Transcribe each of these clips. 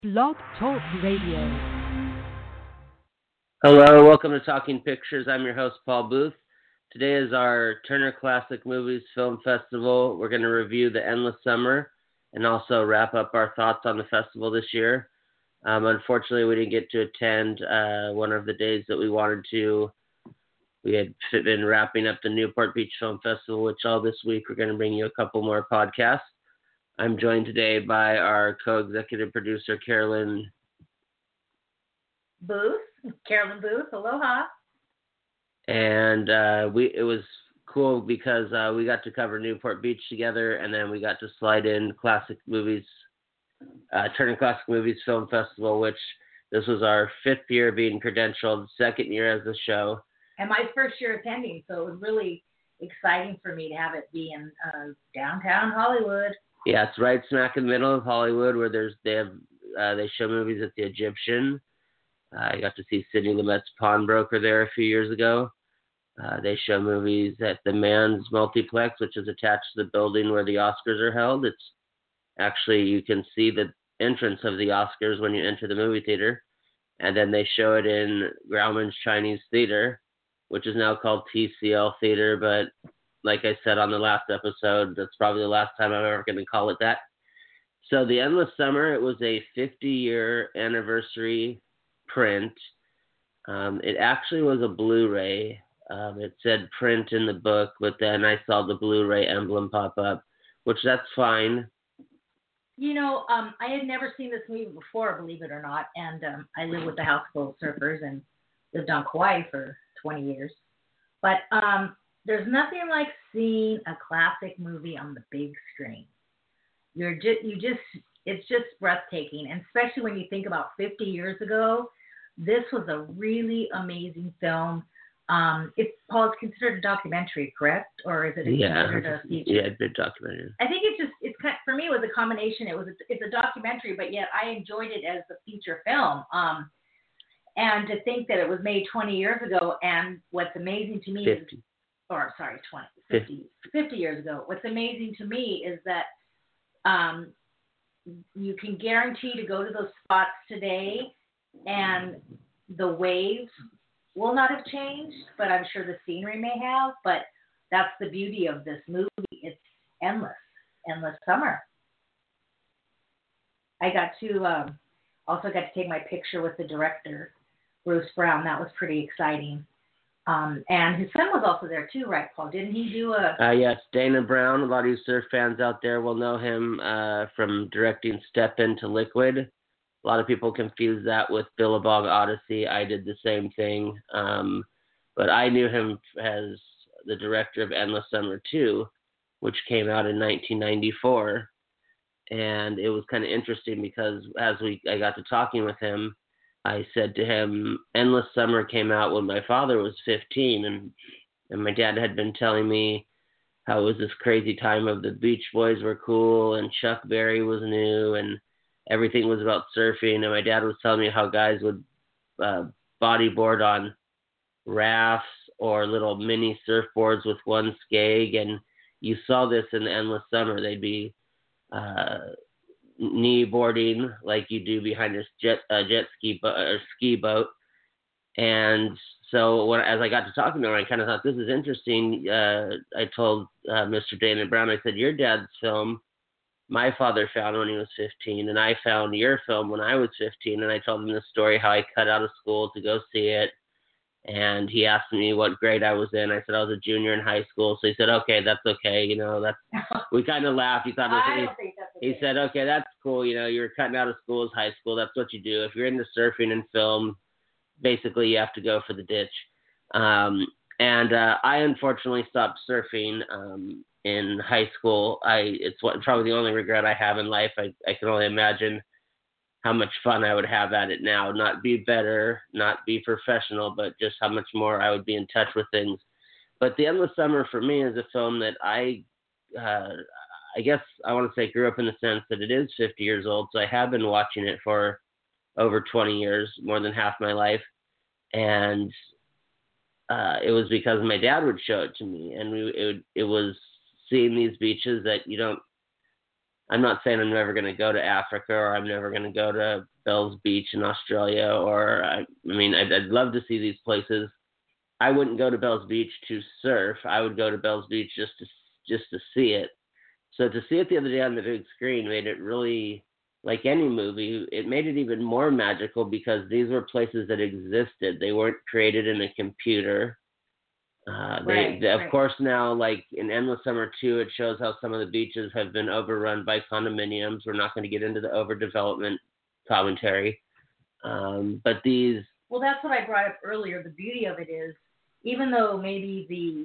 Blog Talk Radio. Hello, welcome to Talking Pictures. I'm your host, Paul Booth. Today is our Turner Classic Movies Film Festival. We're going to review The Endless Summer and also wrap up our thoughts on the festival this year. Unfortunately, we didn't get to attend one of the days that we wanted to. We had been wrapping up the Newport Beach Film Festival, which all this week we're going to bring you a couple more podcasts. I'm joined today by our co-executive producer, Carolyn Booth. Aloha. And it was cool because we got to cover Newport Beach together, and then we got to slide in Classic Movies, Turner Classic Movies Film Festival, which this was our 5th year being credentialed, 2nd year as a show. And my first year attending, so it was really exciting for me to have it be in downtown Hollywood. Yeah, it's right smack in the middle of Hollywood where they show movies at the Egyptian. I got to see Sidney Lumet's Pawnbroker there a few years ago. They show movies at the Mann's Multiplex, which is attached to the building where the Oscars are held. It's actually, you can see the entrance of the Oscars when you enter the movie theater. And then they show it in Grauman's Chinese Theater, which is now called TCL Theater, but like I said on the last episode, that's probably the last time I'm ever going to call it that. So The Endless Summer, it was a 50-year anniversary print. It actually was a Blu-ray. It said print in the book, but then I saw the Blu-ray emblem pop up, which that's fine. You know, I had never seen this movie before, believe it or not, and I live with the House Full of Surfers and lived on Kauai for 20 years. But there's nothing like seeing a classic movie on the big screen. It's just breathtaking, and especially when you think about 50 years ago, this was a really amazing film. It's considered a documentary, correct? Or is it considered a feature? Yeah, it's a documentary. I think for me, it was a combination. It's a documentary, but yet I enjoyed it as a feature film. And to think that it was made 20 years ago, and what's amazing to me 50 years ago. What's amazing to me is that you can guarantee to go to those spots today, and the waves will not have changed, but I'm sure the scenery may have. But that's the beauty of this movie. It's endless summer. I got to also got to take my picture with the director, Bruce Brown. That was pretty exciting. And his son was also there too, right, Paul? Didn't he do a... Yes, Dana Brown. A lot of you surf fans out there will know him from directing Step Into Liquid. A lot of people confuse that with Billabong Odyssey. I did the same thing. But I knew him as the director of Endless Summer 2, which came out in 1994. And it was kind of interesting because I got to talking with him, I said to him, Endless Summer came out when my father was 15, and my dad had been telling me how it was this crazy time of the Beach Boys were cool, and Chuck Berry was new, and everything was about surfing, and my dad was telling me how guys would bodyboard on rafts or little mini surfboards with one skeg, and you saw this in the Endless Summer. They'd be knee boarding like you do behind a jet ski or ski boat. And so as I got to talking to him, I kind of thought, this is interesting. I told Mr. Dana Brown, I said, your dad's film, my father found when he was 15, and I found your film when I was 15. And I told him the story, how I cut out of school to go see it. And he asked me what grade I was in. I said I was a junior in high school. So he said, okay, that's okay. You know, we kind of laughed. He thought he said, okay, that's cool. You know, you're cutting out of school as high school. That's what you do. If you're into surfing and film, basically you have to go for the ditch. And I unfortunately stopped surfing in high school. It's probably the only regret I have in life. I can only imagine how much fun I would have at it now. Not be better, not be professional, but just how much more I would be in touch with things. But The Endless Summer for me is a film that I guess I want to say grew up in the sense that it is 50 years old. So I have been watching it for over 20 years, more than half my life. And it was because my dad would show it to me. And it was seeing these beaches that you don't, I'm not saying I'm never going to go to Africa or I'm never going to go to Bells Beach in Australia, or I mean, I'd love to see these places. I wouldn't go to Bells Beach to surf. I would go to Bells Beach just to see it. So to see it the other day on the big screen made it really, like any movie, it made it even more magical because these were places that existed. They weren't created in a computer. Of course, now, like in Endless Summer 2, it shows how some of the beaches have been overrun by condominiums. We're not going to get into the overdevelopment commentary. But these... Well, that's what I brought up earlier. The beauty of it is, even though maybe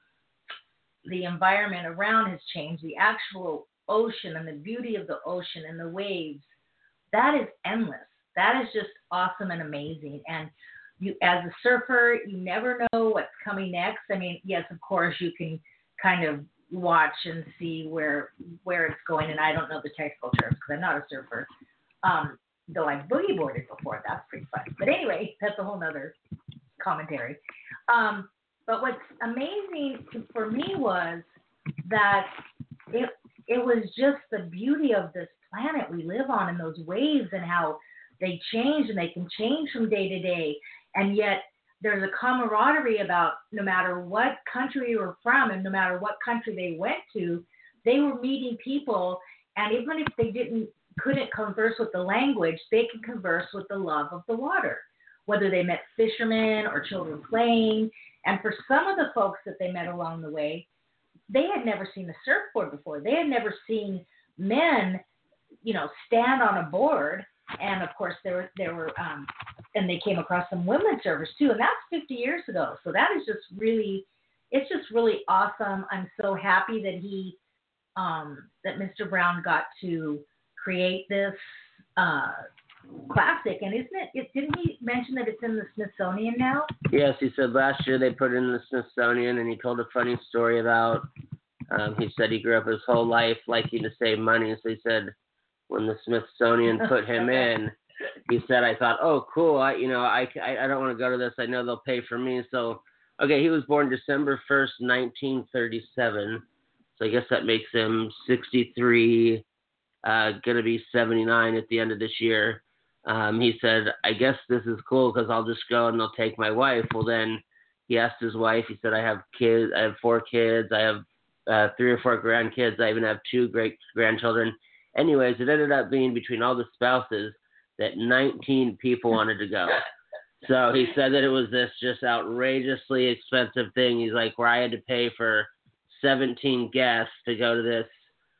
the environment around has changed, the actual ocean and the beauty of the ocean and the waves, that is endless. That is just awesome and amazing. And you, as a surfer, you never know what's coming next. I mean, yes, of course, you can kind of watch and see where it's going. And I don't know the technical terms because I'm not a surfer. Though I boogie boarded before. That's pretty fun. But anyway, that's a whole nother commentary. But what's amazing for me was that it was just the beauty of this planet we live on and those waves and how they change, and they can change from day to day. And yet there's a camaraderie about no matter what country you were from and no matter what country they went to, they were meeting people. And even if they couldn't converse with the language, they could converse with the love of the water, whether they met fishermen or children playing. And for some of the folks that they met along the way, they had never seen a surfboard before. They had never seen men, stand on a board. And of course, there were, and they came across some women surfers too. And that's 50 years ago. So that is just really, it's just really awesome. I'm so happy that that Mr. Brown got to create this classic. And didn't he mention that it's in the Smithsonian now? Yes, he said last year they put it in the Smithsonian, and he told a funny story about, he said he grew up his whole life liking to save money. So he said when the Smithsonian put him in, he said, I thought, oh, cool. I don't want to go to this. I know they'll pay for me. So, okay, he was born December 1st, 1937. So I guess that makes him 63, going to be 79 at the end of this year. He said, I guess this is cool because I'll just go and they'll take my wife. Well, then he asked his wife, he said, I have kids. I have 4 kids. I have 3 or 4 grandkids. I even have 2 great grandchildren. Anyways, it ended up being between all the spouses that 19 people wanted to go. So he said that it was this just outrageously expensive thing. He's like, where I had to pay for 17 guests to go to this,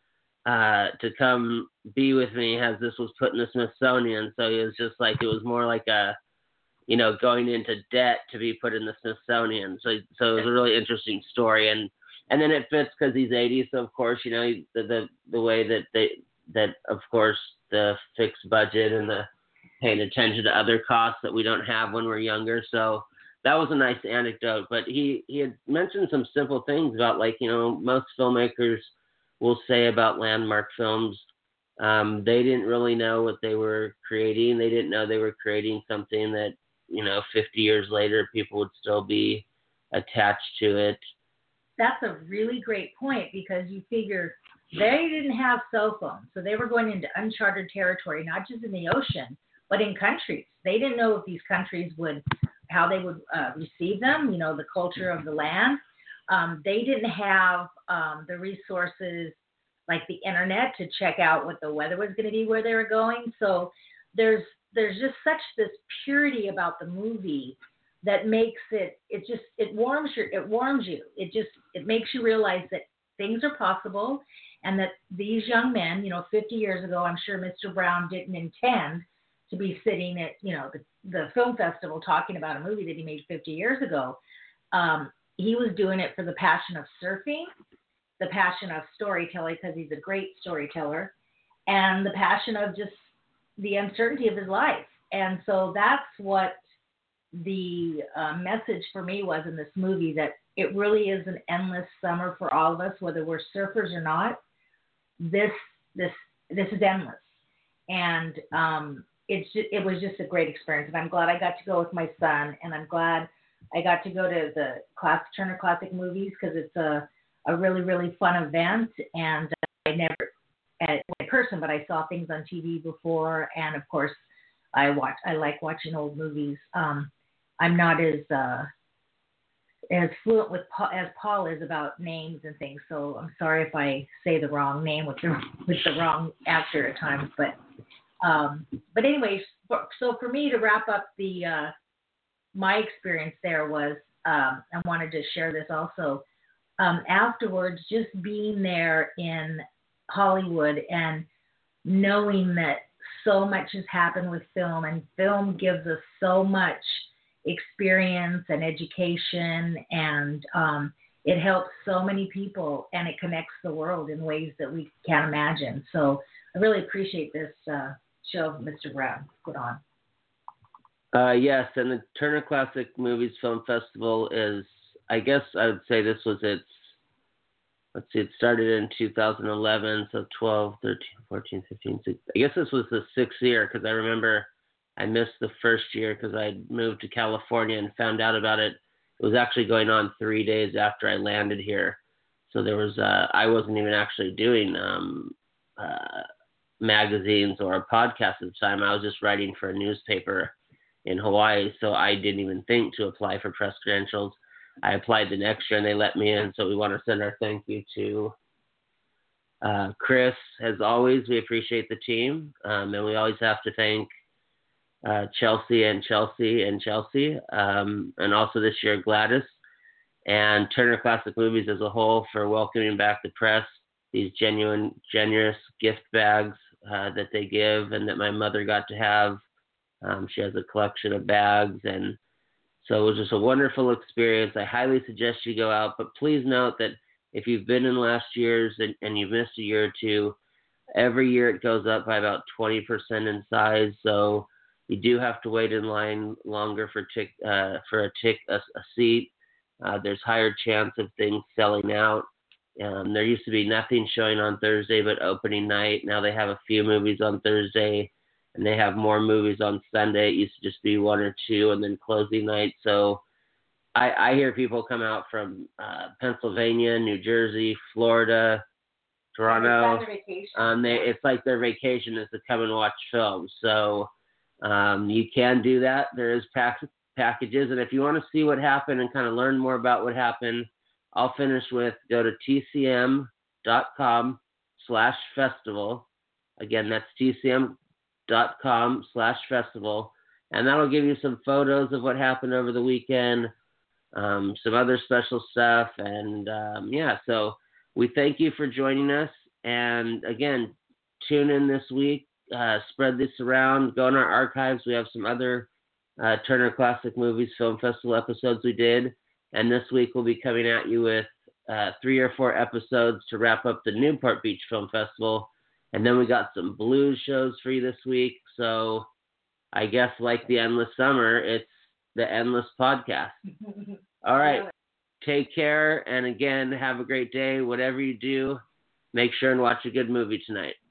to come be with me as this was put in the Smithsonian. So it was just like, it was more like going into debt to be put in the Smithsonian. So it was a really interesting story. And then it fits because he's 80. So of course, the way that of course the fixed budget and the paying attention to other costs that we don't have when we're younger. So that was a nice anecdote. But he had mentioned some simple things about, like, most filmmakers will say about landmark films, they didn't really know what they were creating. They didn't know they were creating something that, 50 years later, people would still be attached to it. That's a really great point, because you figure they didn't have cell phones. So they were going into uncharted territory, not just in the ocean, but in countries. They didn't know if these countries how they would receive them, the culture of the land. They didn't have the resources like the internet to check out what the weather was going to be where they were going. So there's just such this purity about the movie that makes it warms you. It makes you realize that things are possible, and that these young men, 50 years ago, I'm sure Mr. Brown didn't intend to be sitting at, the film festival talking about a movie that he made 50 years ago. He was doing it for the passion of surfing, the passion of storytelling, because he's a great storyteller, and the passion of just the uncertainty of his life. And so that's what the message for me was in this movie, that it really is an endless summer for all of us, whether we're surfers or not. This is endless. And it was just a great experience. And I'm glad I got to go with my son, and I'm glad I got to go to the Turner Classic Movies, because it's a really, really fun event. And I never in person, but I saw things on TV before. And of course, I like watching old movies. I'm not as fluent as Paul is about names and things, so I'm sorry if I say the wrong name with the wrong actor at times. But anyways, so for me to wrap up my experience there was, I wanted to share this also. Afterwards, just being there in Hollywood and knowing that so much has happened with film, and film gives us so much experience and education, and it helps so many people, and it connects the world in ways that we can't imagine. So I really appreciate this show Mr. Brown put on. Yes, and the Turner Classic Movies Film Festival is, I guess I would say this was its, it started in 2011, so 12, 13, 14, 15, 16. I guess this was the 6th year, because I remember I missed the first year because I moved to California and found out about it. It was actually going on 3 days after I landed here. So there was, I wasn't even actually doing magazines or a podcast at the time. I was just writing for a newspaper in Hawaii, so I didn't even think to apply for press credentials. I applied the next year and they let me in, so we want to send our thank you to Chris. As always, we appreciate the team, and we always have to thank Chelsea, and also this year Gladys, and Turner Classic Movies as a whole for welcoming back the press, these genuine, generous gift bags that they give and that my mother got to have. She has a collection of bags, and so it was just a wonderful experience. I highly suggest you go out, but please note that if you've been in last year's and you've missed a year or two, every year it goes up by about 20% in size, so you do have to wait in line longer for a seat. There's higher chance of things selling out. There used to be nothing showing on Thursday but opening night. Now they have a few movies on Thursday, and they have more movies on Sunday. It used to just be 1 or 2 and then closing night. So I hear people come out from Pennsylvania, New Jersey, Florida, Toronto. It's like their vacation is to come and watch films. So you can do that. There is packages. And if you want to see what happened and kind of learn more about what happened, I'll finish with go to tcm.com/festival. Again, that's tcm.com/festival. And that'll give you some photos of what happened over the weekend, some other special stuff. And so we thank you for joining us. And again, tune in this week, spread this around, go in our archives. We have some other Turner Classic Movies Film Festival episodes we did. And this week we'll be coming at you with 3 or 4 episodes to wrap up the Newport Beach Film Festival. And then we got some blues shows for you this week. So I guess like the endless summer, it's the endless podcast. All right. Take care. And again, have a great day. Whatever you do, make sure and watch a good movie tonight.